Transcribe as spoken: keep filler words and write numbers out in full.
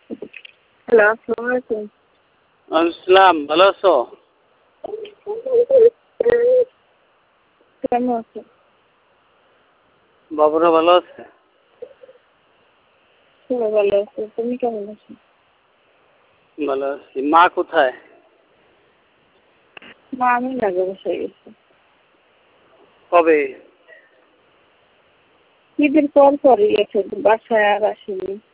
Hello, আসসালামু আলাইকুম। আসসালাম, ভালো আছো? কেমন আছো? বাবুরা ভালো আছে? সবাই ভালো আছে। তুমি কেমন আছো? ভালো আছি। মা কোথায়? মা আমি লাগে বসে গেছে। কবে? ঈদের পর পরই গেছে, বাসায় আর আসেনি।